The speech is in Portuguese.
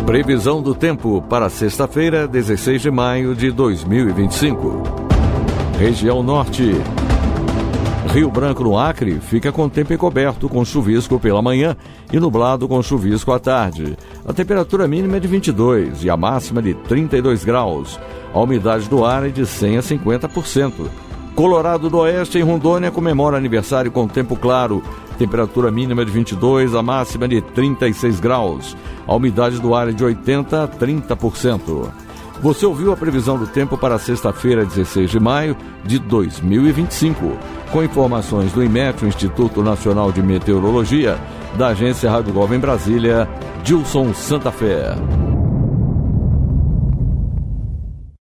Previsão do tempo para sexta-feira, 16 de maio de 2025. Região Norte. Rio Branco, no Acre, fica com tempo encoberto, com chuvisco pela manhã e nublado com chuvisco à tarde. A temperatura mínima é de 22 e a máxima de 32 graus. A umidade do ar é de 100 a 50%. Colorado do Oeste, em Rondônia, comemora aniversário com tempo claro. Temperatura mínima de 22, a máxima de 36 graus. A umidade do ar é de 80 a 30%. Você ouviu a previsão do tempo para sexta-feira, 16 de maio de 2025. Com informações do IMET, o Instituto Nacional de Meteorologia, da Agência Rádio Globo em Brasília, Gilson Santa Fé.